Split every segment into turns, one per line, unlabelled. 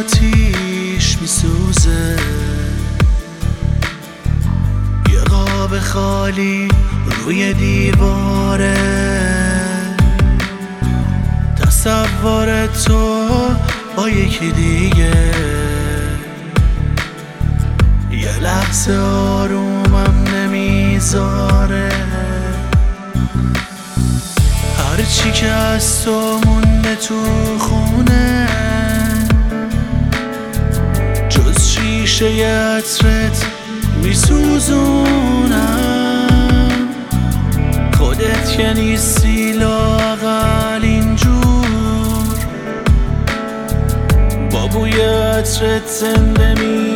آتیش میسوزه، یه قاب خالی روی دیواره، تصور تو با یکی دیگه، یه لحظه آرومم نمیذاره. هرچی که از تو مونده تو خونه، جز شیشه عطرت میسوزونم. خودت که نیستی لااقل اینجور، با بوی عطرت زنده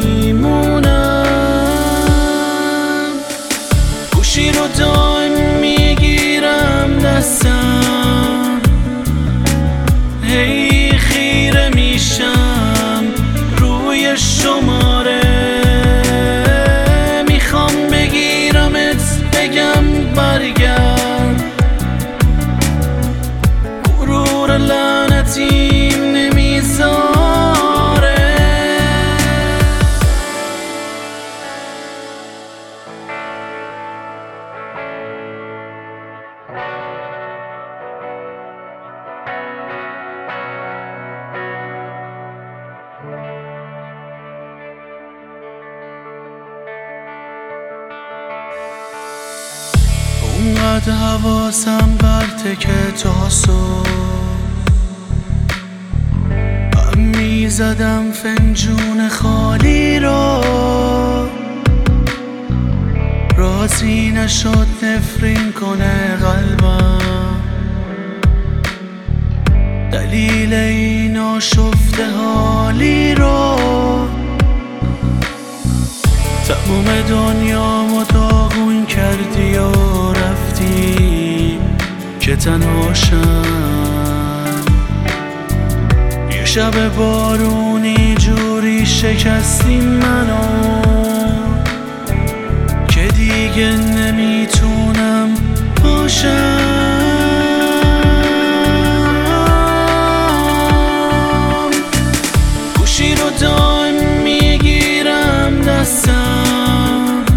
میمونم. گوشی رو دائم میگیرم دستم، هی خیره میشم روی شماره، میخوام بگیرمت بگم برگرد، غرور لعنتیم نمیذاره. اونقدر حواسم برته که تا صبح هم میزدم فنجون خالی رو، راضی نشد نفرین کنه قلبم. دلیل این آشفته حالی رو، تموم دنیامو داغون کردی و رفتی که تنهاشم. یه شب بارونی جوری شکستی منو که دیگه نمیتونم باشم. گوشی رو دائم میگیرم دستم،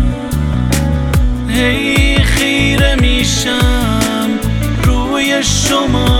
هی خیره میشم روی شما.